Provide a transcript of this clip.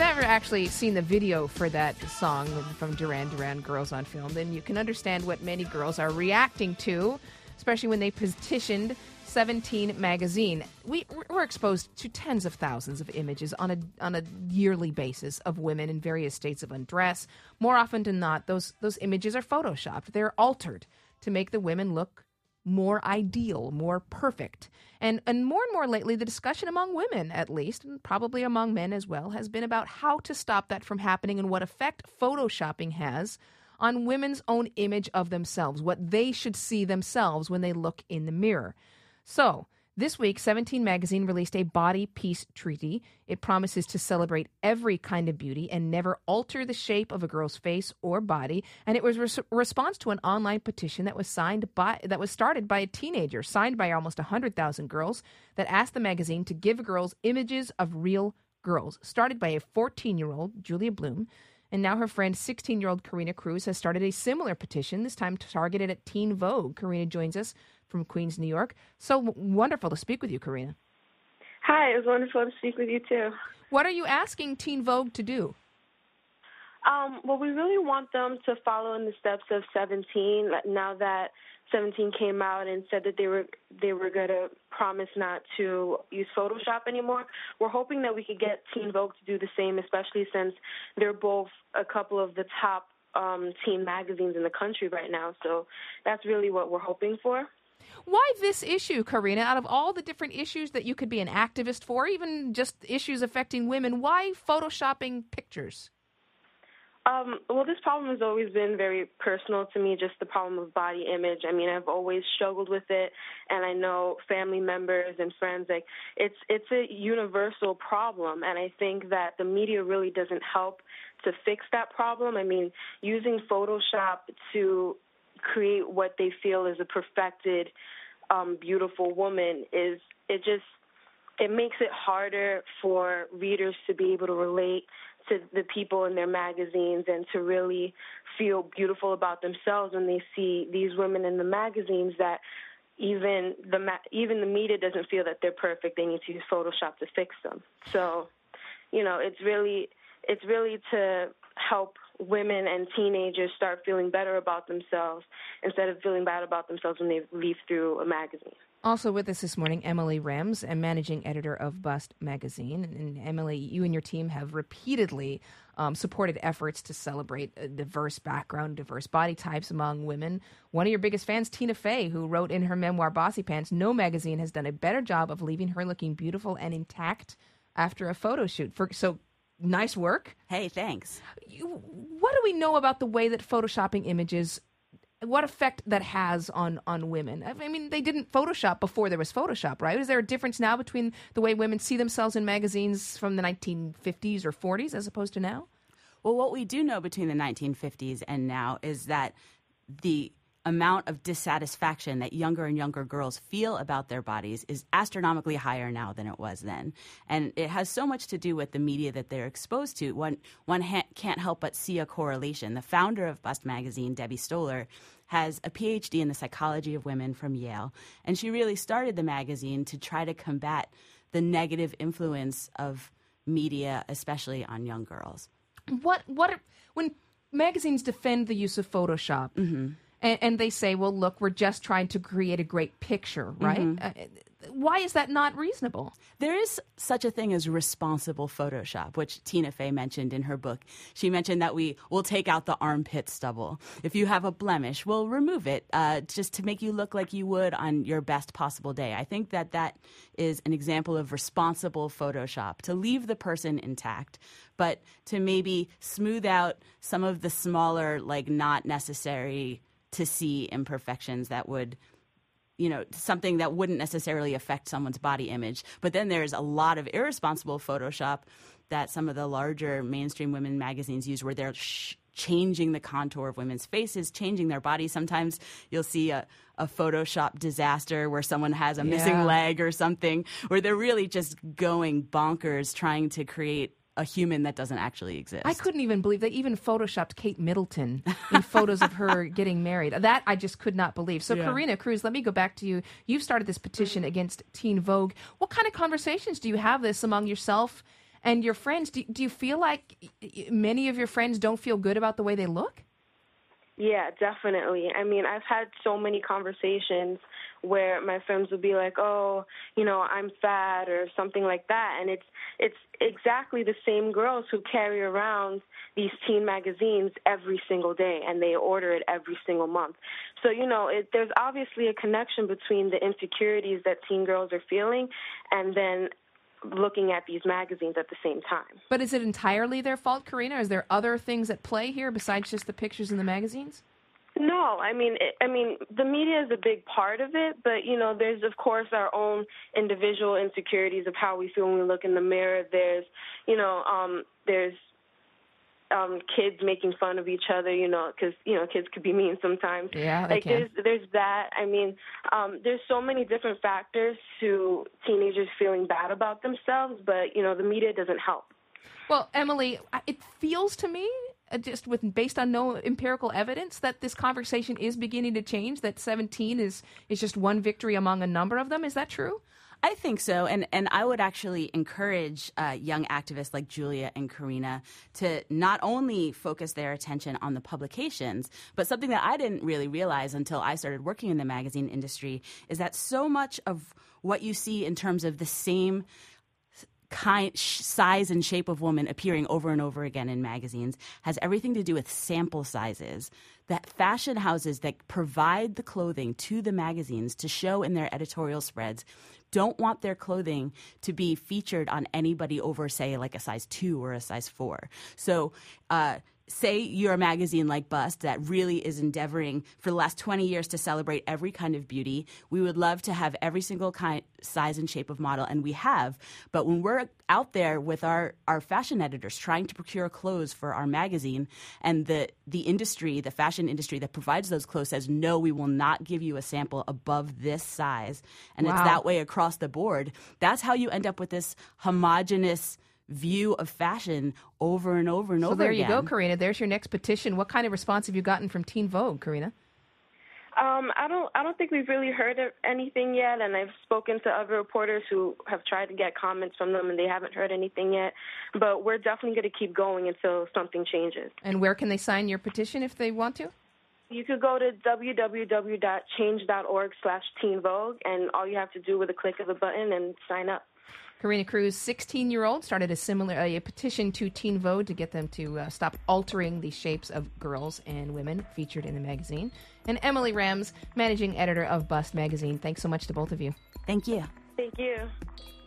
you've ever actually seen the video for that song from Duran Duran, Girls on Film, then you can understand what many girls are reacting to, especially when they petitioned 17 magazine. We're exposed to tens of thousands of images on a yearly basis of women in various states of undress. More often than not, those images are photoshopped. They're altered to make the women look more ideal, more perfect. And more lately, the discussion among women, at least, and probably among men as well, has been about how to stop that from happening and what effect photoshopping has on women's own image of themselves, what they should see themselves when they look in the mirror. So, this week, 17 magazine released a body peace treaty. It promises to celebrate every kind of beauty and never alter the shape of a girl's face or body. And it was a response to an online petition that was started by a teenager, signed by almost 100,000 girls, that asked the magazine to give girls images of real girls. Started by a 14-year-old, Julia Bloom. And now her friend, 16-year-old Karina Cruz, has started a similar petition, this time targeted at Teen Vogue. Karina joins us from Queens, New York. So wonderful to speak with you, Karina. Hi, it was wonderful to speak with you, too. What are you asking Teen Vogue to do? Well, we really want them to follow in the steps of 17. Now that 17 came out and said that they were going to promise not to use Photoshop anymore, we're hoping that we could get Teen Vogue to do the same, especially since they're both a couple of the top teen magazines in the country right now. So that's really what we're hoping for. Why this issue, Karina? Out of all the different issues that you could be an activist for, even just issues affecting women, why photoshopping pictures? Well, this problem has always been very personal to me, just the problem of body image. I mean, I've always struggled with it, and I know family members and friends, like, it's a universal problem, and I think that the media really doesn't help to fix that problem. I mean, using Photoshop to create what they feel is a perfected, beautiful woman it makes it harder for readers to be able to relate to the people in their magazines and to really feel beautiful about themselves when they see these women in the magazines that even the media doesn't feel that they're perfect. They need to use Photoshop to fix them. So, it's really to help women and teenagers start feeling better about themselves instead of feeling bad about themselves when they leaf through a magazine. Also with us this morning, Emily Rems, a managing editor of Bust magazine. And Emily, you and your team have repeatedly supported efforts to celebrate a diverse background, diverse body types among women. One of your biggest fans, Tina Fey, who wrote in her memoir, Bossy Pants, no magazine has done a better job of leaving her looking beautiful and intact after a photo shoot. So nice work. Hey, thanks. What do we know about the way that photoshopping images, what effect that has on women? I mean, they didn't Photoshop before there was Photoshop, right? Is there a difference now between the way women see themselves in magazines from the 1950s or 40s as opposed to now? Well, what we do know between the 1950s and now is that the amount of dissatisfaction that younger and younger girls feel about their bodies is astronomically higher now than it was then. And it has so much to do with the media that they're exposed to. One can't help but see a correlation. The founder of Bust magazine, Debbie Stoller, has a PhD in the psychology of women from Yale. And she really started the magazine to try to combat the negative influence of media, especially on young girls. When magazines defend the use of Photoshop, mm-hmm. And they say, well, look, we're just trying to create a great picture, right? Mm-hmm. Why is that not reasonable? There is such a thing as responsible Photoshop, which Tina Fey mentioned in her book. She mentioned that we will take out the armpit stubble. If you have a blemish, we'll remove it just to make you look like you would on your best possible day. I think that is an example of responsible Photoshop, to leave the person intact, but to maybe smooth out some of the smaller, not necessary to see imperfections that would, something that wouldn't necessarily affect someone's body image. But then there's a lot of irresponsible Photoshop that some of the larger mainstream women magazines use, where they're changing the contour of women's faces, changing their bodies. Sometimes you'll see a Photoshop disaster where someone has a missing leg or something, where they're really just going bonkers trying to create a human that doesn't actually exist. I couldn't even believe they even photoshopped Kate Middleton in photos of her getting married. That I just could not believe. So, Karina Cruz, let me go back to you. You've started this petition against Teen Vogue. What kind of conversations do you have this among yourself And your friends, do you feel like many of your friends don't feel good about the way they look? Yeah, definitely. I mean, I've had so many conversations where my friends would be like, "Oh, I'm fat," or something like that, and it's exactly the same girls who carry around these teen magazines every single day, and they order it every single month. So, there's obviously a connection between the insecurities that teen girls are feeling and then looking at these magazines at the same time. But is it entirely their fault, Karina? Is there other things at play here besides just the pictures in the magazines? No, I mean, the media is a big part of it, but there's of course our own individual insecurities of how we feel when we look in the mirror. There's, there's kids making fun of each other, because kids could be mean sometimes. Yeah, they can. There's that. I mean, there's so many different factors to teenagers feeling bad about themselves, but the media doesn't help. Well, Emily, it feels to me, based on no empirical evidence, that this conversation is beginning to change. That 17 is just one victory among a number of them. Is that true? I think so, and I would actually encourage young activists like Julia and Karina to not only focus their attention on the publications, but something that I didn't really realize until I started working in the magazine industry is that so much of what you see in terms of the same size and shape of woman appearing over and over again in magazines has everything to do with sample sizes. That fashion houses that provide the clothing to the magazines to show in their editorial spreads don't want their clothing to be featured on anybody over, say, like a size 2 or a size 4. So say you're a magazine like Bust that really is endeavoring for the last 20 years to celebrate every kind of beauty. We would love to have every single size and shape of model, and we have. But when we're out there with our fashion editors trying to procure clothes for our magazine, and the industry, the fashion industry that provides those clothes says, no, we will not give you a sample above this size, and It's that way across the board, that's how you end up with this homogenous view of fashion over and over and over again. So there you go, Karina. There's your next petition. What kind of response have you gotten from Teen Vogue, Karina? I don't think we've really heard of anything yet, and I've spoken to other reporters who have tried to get comments from them, and they haven't heard anything yet. But we're definitely going to keep going until something changes. And where can they sign your petition if they want to? You could go to www.change.org/teenvogue, and all you have to do with a click of a button and sign up. Karina Cruz, 16-year-old, started a petition to Teen Vogue to get them to stop altering the shapes of girls and women featured in the magazine. And Emily Rams, managing editor of Bust magazine. Thanks so much to both of you. Thank you. Thank you.